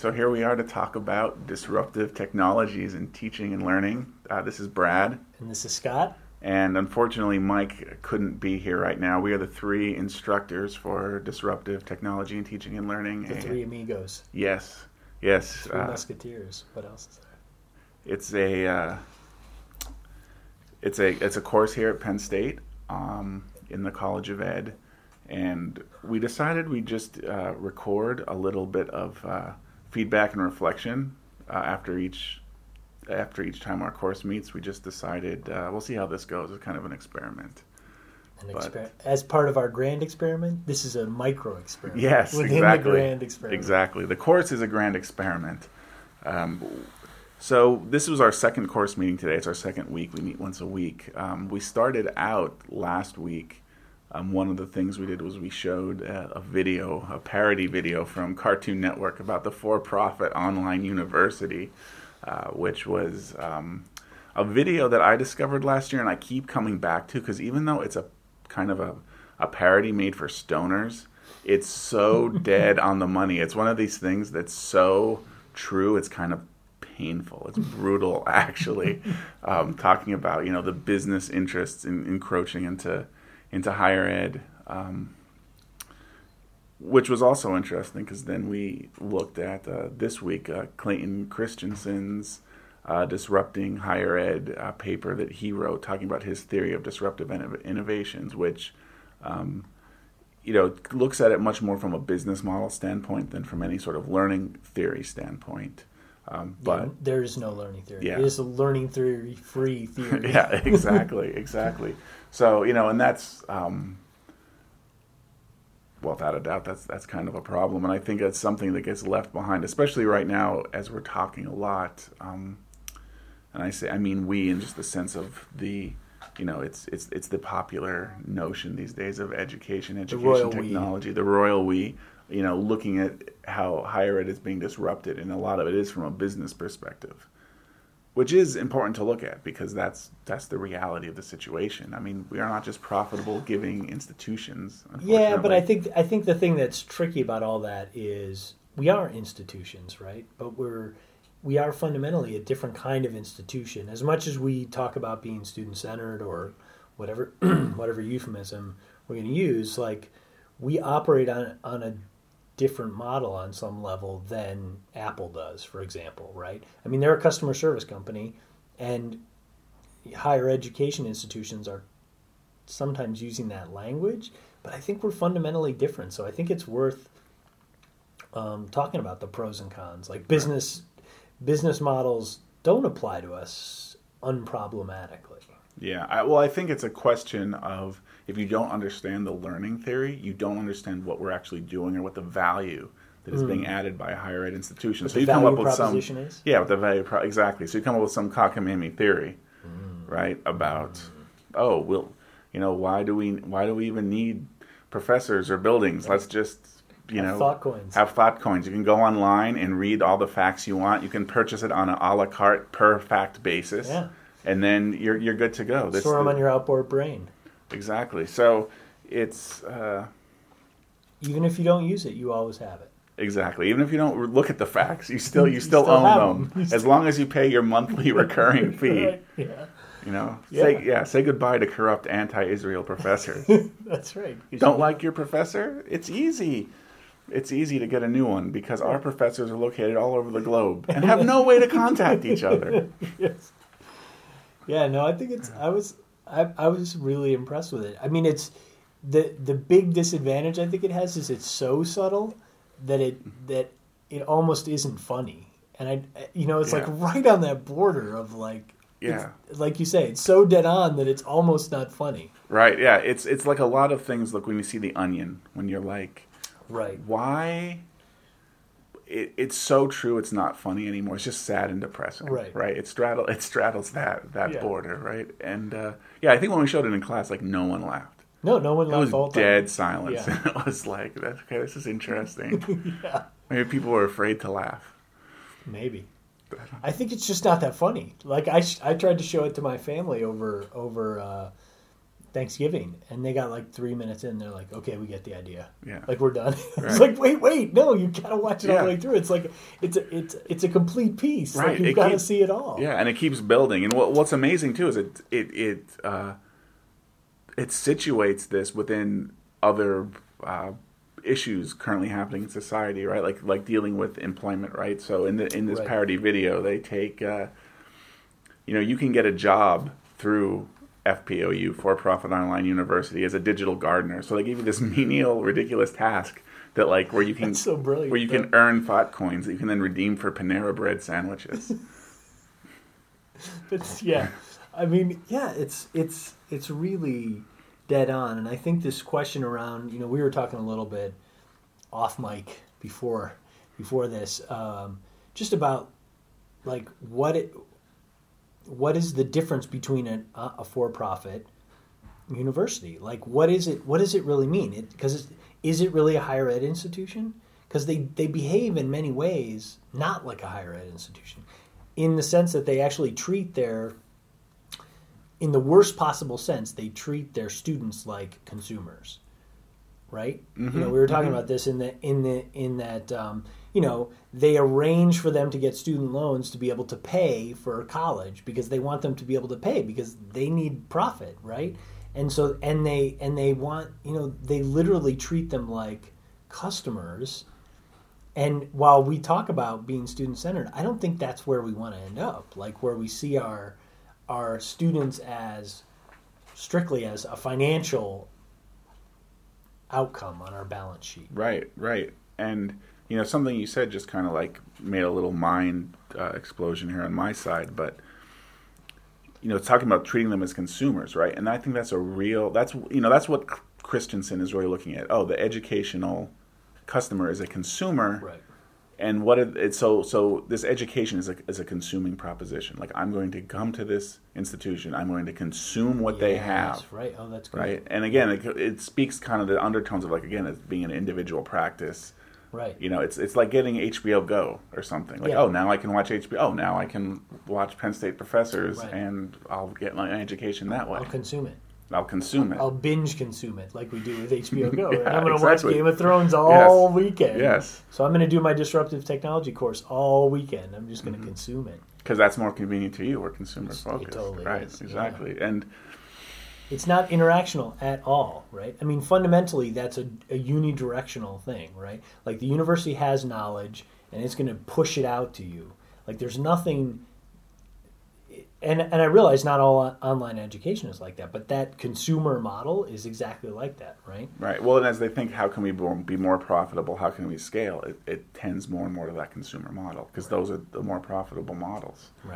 So here we are to talk about disruptive technologies in teaching and learning. This is Brad. And this is Scott. And unfortunately, Mike couldn't be here right now. We are the three instructors for disruptive technology in teaching and learning. The three amigos. Yes. Three musketeers. What else is there? It's a course here at Penn State in the College of Ed. And we decided we'd just record a little bit of feedback and reflection after each time our course meets. We just decided we'll see how this goes. It's kind of an experiment. As part of our grand experiment, this is a micro experiment. Yes, within exactly. the grand experiment. Exactly. The course is a grand experiment. So this was our second course meeting today. It's our second week. We meet once a week. We started out last week. One of the things we did was we showed a parody video from Cartoon Network about the for-profit online university, which was a video that I discovered last year and I keep coming back to because even though it's a kind of a parody made for stoners, it's so dead on the money. It's one of these things that's so true, it's kind of painful. It's brutal, actually, talking about the business interests encroaching into higher ed, which was also interesting because then we looked at this week Clayton Christensen's Disrupting Higher Ed paper that he wrote talking about his theory of disruptive innovations, which looks at it much more from a business model standpoint than from any sort of learning theory standpoint. But there is no learning theory. Yeah. It is a learning theory free theory. Yeah, exactly. So, and that's, without a doubt, that's kind of a problem. And I think that's something that gets left behind, especially right now as we're talking a lot. And I mean we in just the sense of the, it's the popular notion these days of education technology, the royal we. Looking at how higher ed is being disrupted, and a lot of it is from a business perspective, which is important to look at because that's the reality of the situation. I mean, we are not just profitable giving institutions. Yeah, but I think the thing that's tricky about all that is we are institutions, right? But we are fundamentally a different kind of institution. As much as we talk about being student-centered or whatever whatever euphemism we're going to use, like we operate on a different model on some level than Apple does, for example, right? I mean, they're a customer service company, and higher education institutions are sometimes using that language, but I think we're fundamentally different. So I think it's worth talking about the pros and cons. Like business models don't apply to us unproblematically. Yeah, I think it's a question of if you don't understand the learning theory, you don't understand what we're actually doing or what the value that is being added by a higher ed institution. So you come up with some, what the value exactly. So you come up with some cockamamie theory, right? About why do we even need professors or buildings? Let's just have thought coins. You can go online and read all the facts you want. You can purchase it on an a la carte per fact basis. Yeah. And then you're good to go. Store them on your outboard brain. Exactly. So it's even if you don't use it, you always have it. Exactly. Even if you don't look at the facts, you still own them as long as you pay your monthly recurring fee. Right. Yeah. Say goodbye to corrupt anti-Israel professors. That's right. Don't like your professor? It's easy. It's easy to get a new one because our professors are located all over the globe and have no way to contact each other. Yes. Yeah, no, I think I was really impressed with it. I mean, it's the big disadvantage I think it has is it's so subtle that it almost isn't funny. And it's like right on that border of like like you say, it's so dead on that it's almost not funny. Right, yeah. It's like a lot of things, look, when you see The Onion, when you're like, right. Why it's so true it's not funny anymore. It's just sad and depressing. Right. It straddles that border, right? And I think when we showed it in class, like no one laughed. No one laughed. It was dead silence. Yeah. And it was like, okay, this is interesting. Yeah. Maybe people were afraid to laugh. Maybe. I think it's just not that funny. Like I tried to show it to my family over Thanksgiving, and they got like 3 minutes in. They're like, okay, we get the idea. Yeah. Like, we're done. Right. It's like, wait, no, you gotta watch it all Yeah. the way through. It's like it's a complete piece. Right. Like, you've got to see it all. Yeah, and it keeps building. And what's amazing too is it situates this within other issues currently happening in society, right? Like dealing with employment, right? So in this Right. parody video, they take you can get a job through FPOU, For-Profit Online University, as a digital gardener. So they give you this menial, ridiculous task that where you can That's so brilliant. where you can earn thought coins that you can then redeem for Panera Bread sandwiches. But yeah, I mean, yeah, it's really dead on. And I think this question around, we were talking a little bit off mic before this, just about like what is the difference between a for-profit university? Like, what does it really mean? Because is it really a higher ed institution? Because they behave in many ways not like a higher ed institution, in the sense that they actually treat in the worst possible sense, they treat their students like consumers, right? Mm-hmm. We were talking about this in that they arrange for them to get student loans to be able to pay for college because they want them to be able to pay because they need profit, right? And so they want, they literally treat them like customers. And while we talk about being student-centered, I don't think that's where we want to end up, like where we see our students as strictly as a financial outcome on our balance sheet. Right. And, something you said just kind of made a little mind explosion here on my side. But, talking about treating them as consumers, right? And I think that's that's what Christensen is really looking at. Oh, the educational customer is a consumer. Right. And so this education is a consuming proposition. Like, I'm going to come to this institution, I'm going to consume what they have. Right. Oh, that's good. Right. And again, it speaks kind of the undertones of as being an individual practice. Right. It's like getting HBO Go or something. Like, Yeah. oh, now I can watch HBO. Oh, now I can watch Penn State Professors, Right. and I'll get my education that way. I'll consume it. I'll consume it. I'll binge consume it like we do with HBO Go. Yeah, And I'm going to exactly. watch Game of Thrones all weekend. Yes. So I'm going to do my disruptive technology course all weekend. I'm just going to consume it. Because that's more convenient to you. We're consumer focused. It totally right. is, Exactly. And it's not interactional at all, right? I mean, fundamentally, that's a unidirectional thing, right? Like, the university has knowledge, and it's going to push it out to you. Like, there's nothing... And I realize not all online education is like that, but that consumer model is exactly like that, right? right. Well, and as they think, how can we be more profitable? How can we scale? It tends more and more to that consumer model, because those are the more profitable models. Right.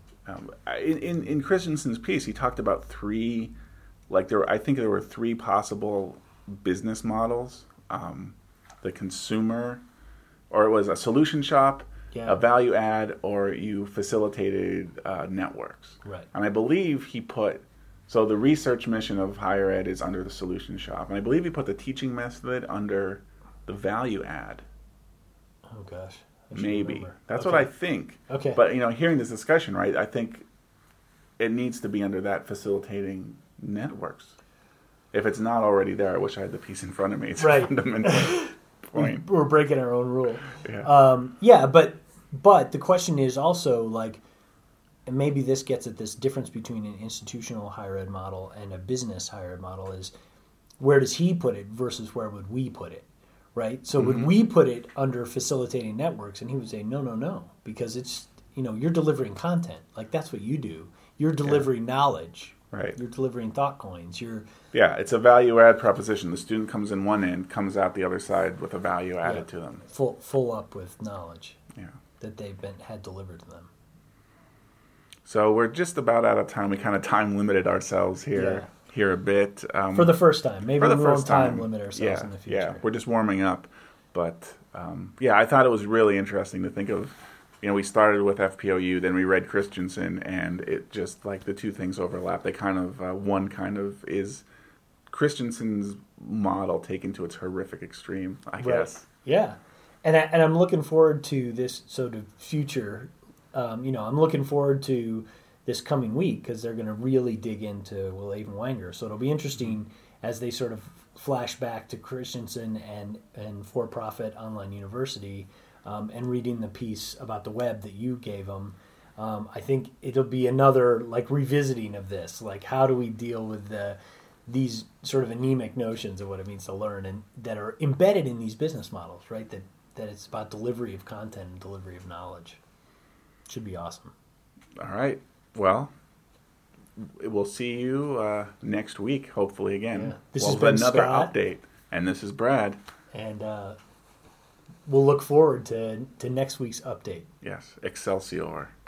In Christensen's piece, he talked about three, I think there were three possible business models: the consumer, or it was a solution shop, Yeah. a value add, or you facilitated networks. Right. And I believe he put, so the research mission of higher ed is under the solution shop, and I believe he put the teaching method under the value add. Oh, gosh. I should Maybe. remember. That's Okay. what I think. Okay. But, hearing this discussion, right, I think it needs to be under that facilitating networks. If it's not already there, I wish I had the piece in front of me. It's Right. a fundamental point. We're breaking our own rule. Yeah. But the question is also, and maybe this gets at this difference between an institutional higher ed model and a business higher ed model, is where does he put it versus where would we put it, right? So would we put it under facilitating networks? And he would say, no, because it's, you're delivering content. Like, that's what you do. You're delivering knowledge. Right. You're delivering thought coins. Yeah, it's a value add proposition. The student comes in one end, comes out the other side with a value added to them. full up with knowledge Yeah. that they've had delivered to them. So we're just about out of time. We kind of time limited ourselves here a bit. For the first time. Maybe for the we first won't time time. limit ourselves in the future. Yeah, we're just warming up. But, I thought it was really interesting to think of, we started with FPOU, then we read Christensen, and it just, the two things overlap. They kind of, one kind of is Christensen's model taken to its horrific extreme, I guess. Yeah. And I'm looking forward to this sort of future. I'm looking forward to this coming week because they're going to really dig into Will Avon Wenger. So it'll be interesting as they sort of flash back to Christensen and for-profit online university and reading the piece about the web that you gave them. I think it'll be another like revisiting of this. Like, how do we deal with these sort of anemic notions of what it means to learn and that are embedded in these business models, right? That it's about delivery of content and delivery of knowledge. Should be awesome. All right. Well, we'll see you next week, hopefully again. Yeah. This has been another Scott. update. And this is Brad. And we'll look forward to next week's update. Yes. Excelsior.